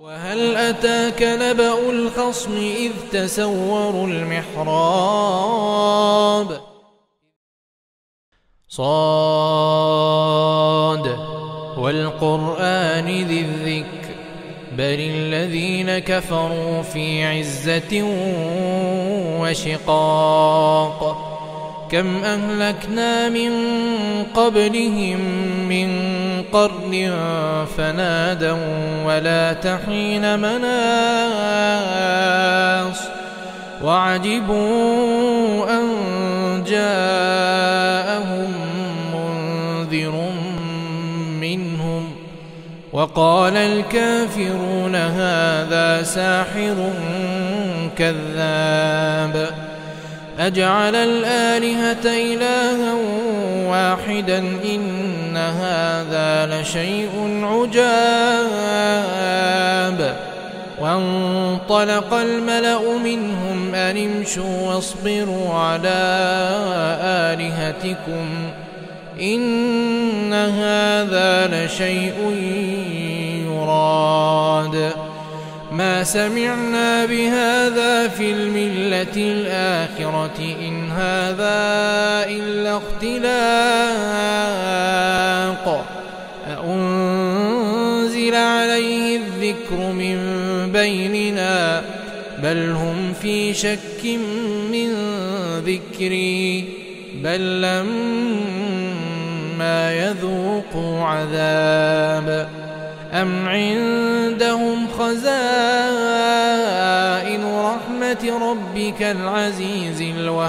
وهل أتاك نبأ الخصم إذ تسوروا المحراب صاد والقرآن ذي الذكر بل الذين كفروا في عزة وشقاق كم أهلكنا من قبلهم من قرن فنادوا ولا تحين مناص وعجبوا أن جاءهم منذر منهم وقال الكافرون هذا ساحر كذاب أجعل الآلهة إلها واحدا إن هذا لشيء عجاب وانطلق الملأ منهم أن امشوا واصبروا على آلهتكم إن هذا لشيء يراد ما سمعنا بهذا في الملة الآخرة إن هذا إلا اختلاق أأنزل عليه الذكر من بيننا بل هم في شك من ذكري بل لما يذوقوا عذاب أم عندهم خزائن رحمة ربك العزيز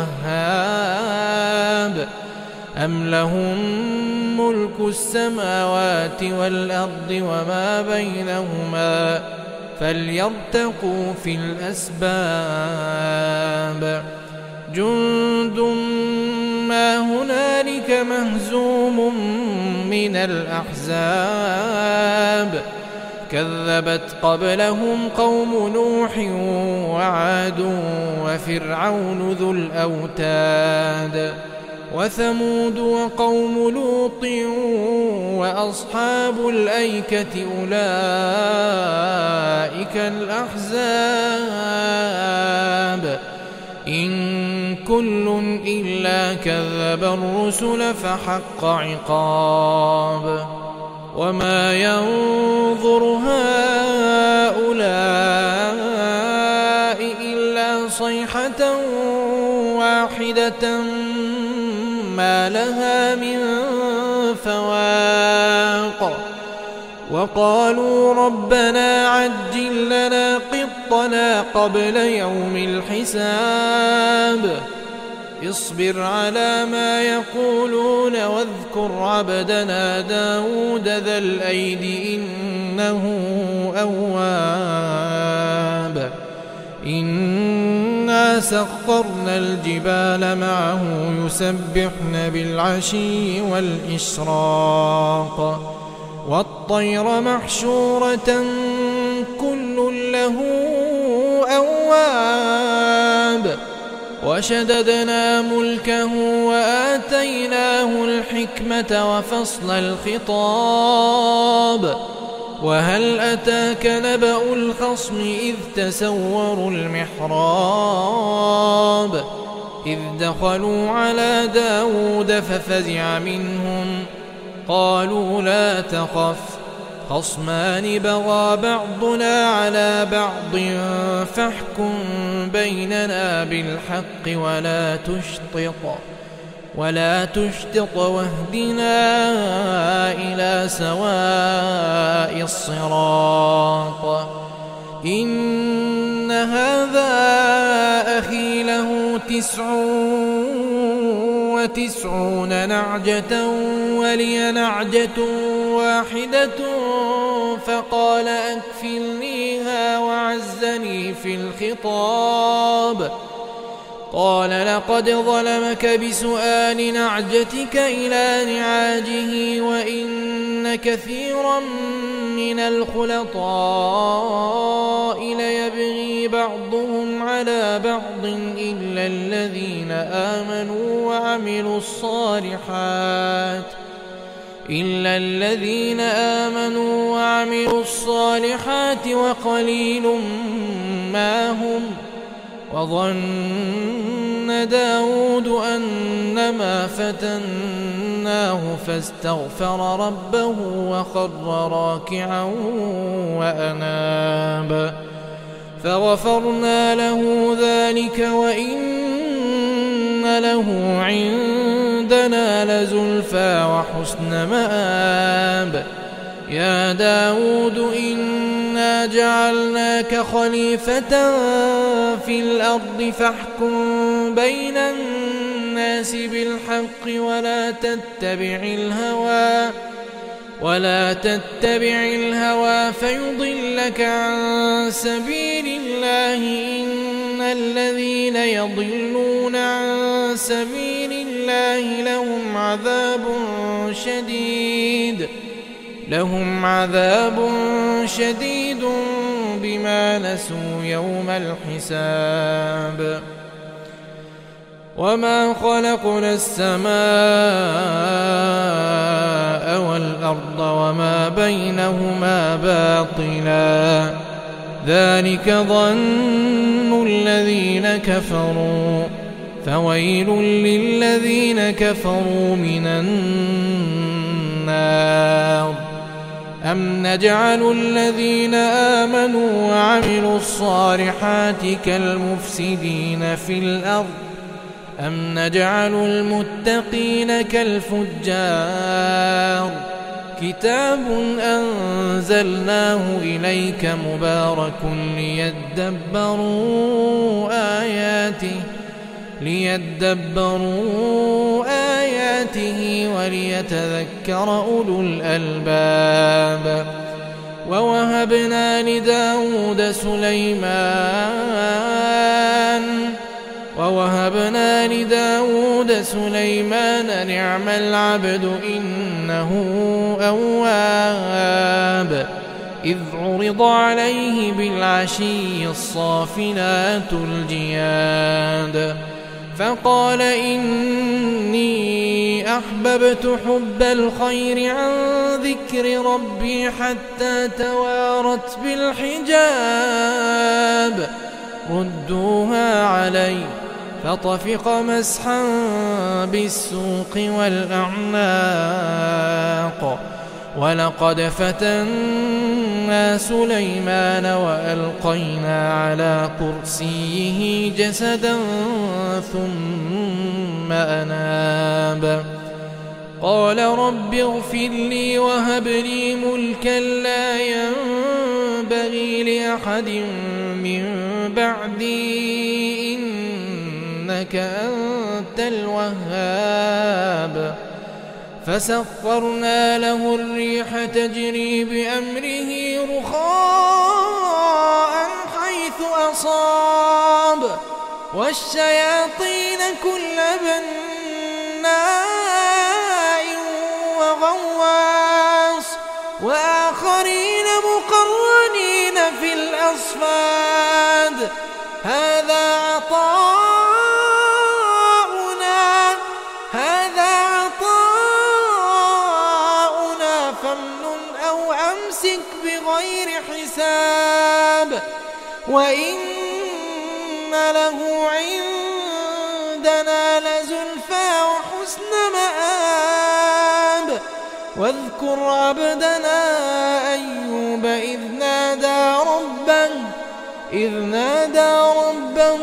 الوهاب أم لهم ملك السماوات والأرض وما بينهما فليرتقوا في الأسباب جند ما هنالك مهزوم من الأحزاب كذبت قبلهم قوم نوح وعاد وفرعون ذو الأوتاد وثمود وقوم لوط وأصحاب الأيكة أولئك الأحزاب إن كل إلا كذب الرسل فحق عقاب وما ينظر هؤلاء إلا صيحة واحدة ما لها من فواق وقالوا ربنا عجل لنا قطنا قبل يوم الحساب اصبر على ما يقولون واذكر عبدنا داود ذا الأيد إنه أواب إنا سخرنا الجبال معه يسبحن بالعشي والإشراق والطير محشورة كل له أواب وشددنا ملكه وآتيناه الحكمة وفصل الخطاب وهل أتاك نبأ الخصم إذ تسوروا المحراب إذ دخلوا على داود ففزع منهم قالوا لا تخف خصمان بغى بعضنا على بعض فاحكم بيننا بالحق ولا تشطط واهدنا إلى سواء الصراط إن هذا أخي له 99 نعجة ولي نعجة واحدة فقال أكفلنيها وعزني في الخطاب قال لقد ظلمك بسؤال نعجتك إلى نعاجه وإن كثيرا من الخلطاء ليبغي بعضهم على بعض إلا الذين آمنوا وعملوا الصالحات إلا الذين آمنوا وعملوا الصالحات وقليل ما هم. وظن داود أنما فتناه فاستغفر ربه وخر راكعا وأناب فغفرنا له ذلك وإن له عندنا لزلفى وحسن مآب. يا داود إنا جعلناك خليفة في الأرض فاحكم بين الناس بالحق ولا تتبع الهوى فيضلك عن سبيل الله. إن الذين يضلون عن سبيل الله لهم عذاب شديد بما نسوا يوم الحساب. وما خلقنا السماء والأرض وما بينهما باطلا ذلك ظن الذين كفروا فويل للذين كفروا من النار. أم نجعل الذين آمنوا وعملوا الصالحات كالمفسدين في الأرض أم نجعل المتقين كالفجار. كتاب أنزلناه إليك مبارك ليدبروا آياته وليتذكر أولو الألباب. ووهبنا لداود سليمان نعم العبد إنه أواب. إذ عرض عليه بالعشي الصافنات الجياد فقال إني أحببت حب الخير عن ذكر ربي حتى توارت بالحجاب. ردوها علي فطفق مسحا بالسوق والأعناق. ولقد فتنا سليمان وألقينا على كرسيه جسدا ثم أناب. قال رب اغفر لي وهب لي ملكا لا ينبغي لأحد من بعدي إنك أنت الوهاب. فسخرنا له الريح تجري بأمره رخاء حيث أصاب والشياطين كل بناء وغواص وآخرين مقرنين في الأصفاد. هذا عطاؤنا فامنن أو أمسك بغير حساب. وإن له عندنا لزلفى وحسن مآب. واذكر عبدنا أيوب إذ نادى ربه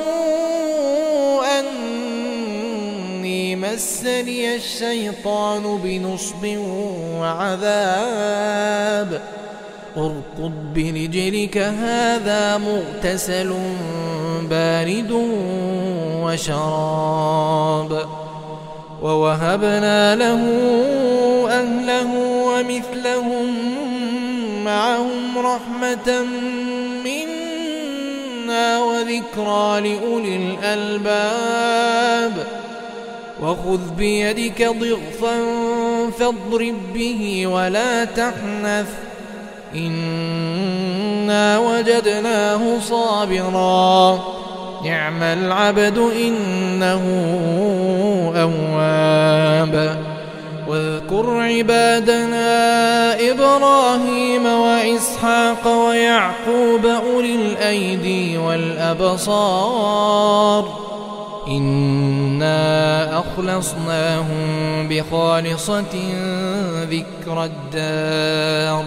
أني مسني الشيطان بنصب وعذاب. اركض برجلك هذا مغتسل بارد وشراب. ووهبنا له أهله ومثلهم معهم رحمة منا وذكرى لأولي الألباب. وخذ بيدك ضغثا فاضرب به ولا تحنث إنا وجدناه صابرا نعم العبد إنه أواب. واذكر عبادنا إبراهيم وإسحاق ويعقوب أولي الأيدي والأبصار إنا أخلصناهم بخالصة ذكر الدار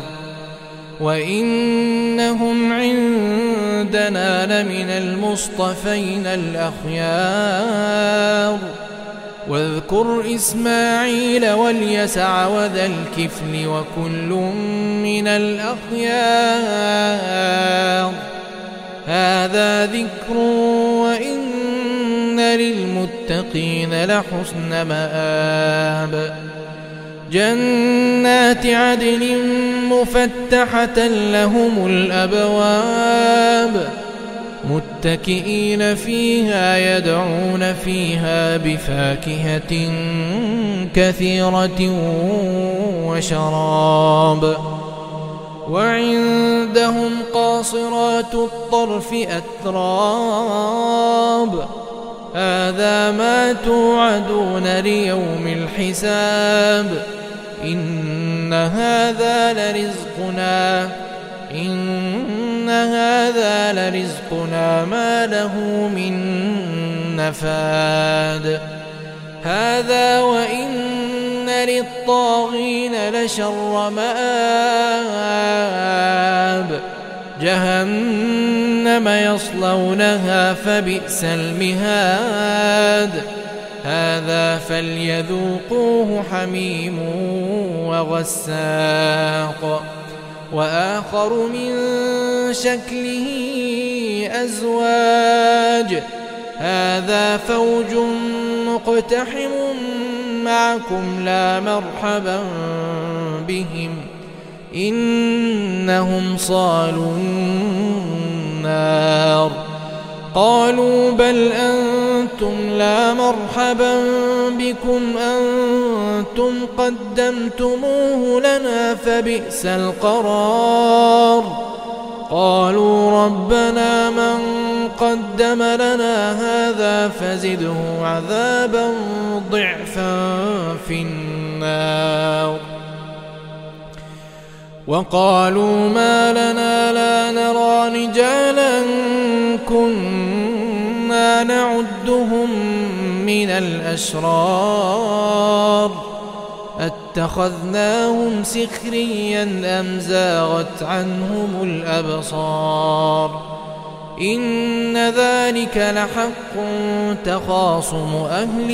وإنهم عندنا لمن المصطفين الأخيار واذكر إسماعيل واليسع وذا الكفل وكل من الأخيار هذا ذكر وإن للمتقين لحسن مآب جنات عدن مفتحة لهم الأبواب متكئين فيها يدعون فيها بفاكهة كثيرة وشراب وعندهم قاصرات الطرف أتراب هذا ما توعدون ليوم الحساب إن هذا لرزقنا ما له من نفاد هذا وإن للطاغين لشر مآب جهنم يصلونها فبئس المهاد هذا فليذوقوه حميم وغساق وآخر من شكله أزواج هذا فوج مقتحم معكم لا مرحبا بهم إنهم صالوا النار قالوا بل أنتم لا مرحبا بكم أنتم قدمتموه لنا فبئس القرار قالوا ربنا من قدم لنا هذا فزده عذابا ضعفا في النار وقالوا ما لنا لا نرى رجالا كنا نعدهم من الأشرار اتخذناهم سخريا أم زاغت عنهم الأبصار إن ذلك لحق تخاصم أهل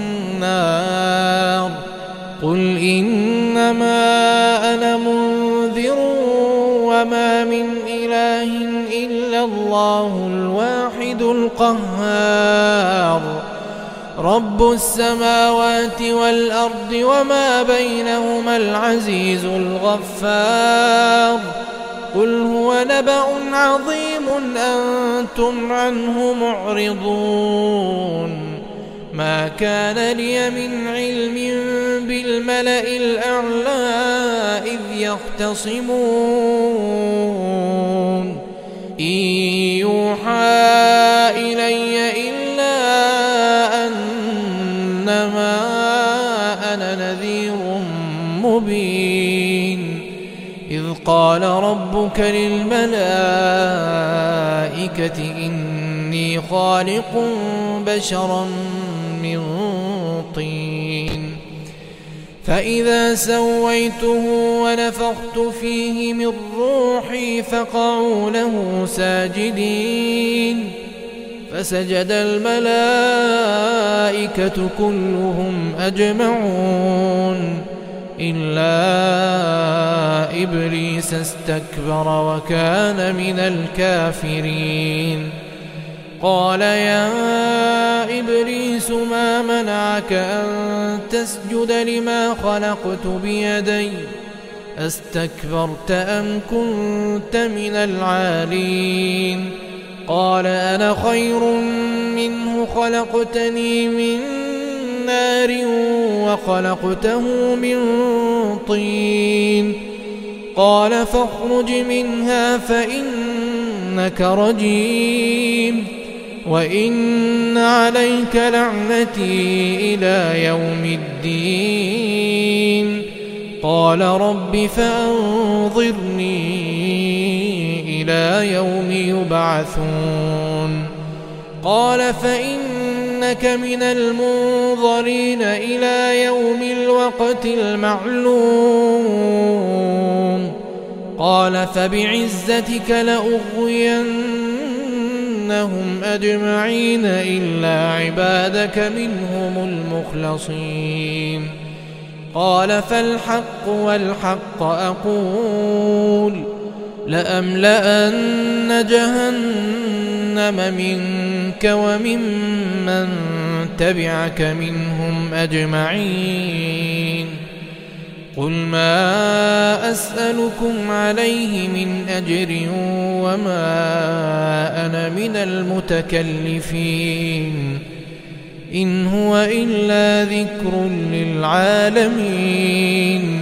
النار قل إنما أنا منذر وما من إله إلا الله الواحد القهار رب السماوات والأرض وما بينهما العزيز الغفار قل هو نبأ عظيم أنتم عنه معرضون ما كان لي من علم بالملأ الأعلى إذ يختصمون إن يوحى إلي إلا أنما أنا نذير مبين إذ قال ربك للملائكة إني خالق بشرا من طين فإذا سويته ونفخت فيه من روحي فقعوا له ساجدين فسجد الملائكة كلهم أجمعون إلا إبليس استكبر وكان من الكافرين قال يا إبليس ما منعك أن تسجد لما خلقت بيدي أستكبرت أم كنت من العالين قال أنا خير منه خلقتني من نار وخلقته من طين قال فاخرج منها فإنك رجيم وإن عليك لعنتي إلى يوم الدين قال رب فأنظرني إلى يوم يبعثون قال فإنك من المنظرين إلى يوم الوقت المعلوم قال فبعزتك لأغوينهم أجمعين إلا عبادك منهم المخلصين قال فالحق والحق أقول لأملأن جهنم منك وممن تبعك منهم أجمعين قل ما أسألكم عليه من أجر وما أنا من المتكلفين إن هو إلا ذكر للعالمين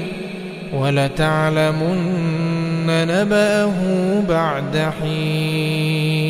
ولتعلمن نبأه بعد حين